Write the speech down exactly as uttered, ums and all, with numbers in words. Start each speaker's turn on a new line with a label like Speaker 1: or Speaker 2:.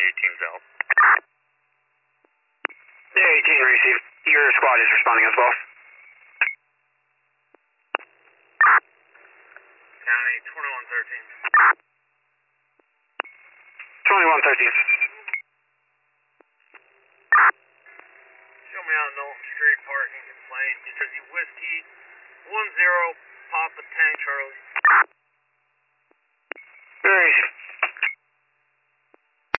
Speaker 1: eighteen's out.
Speaker 2: Yeah, eighteen received. Your squad is responding as well.
Speaker 1: County twenty-one thirteen.
Speaker 2: twenty-one thirteen.
Speaker 1: Show me out Knowlton Street parking complaint. He says you whiskey one zero Papa Tank Charlie.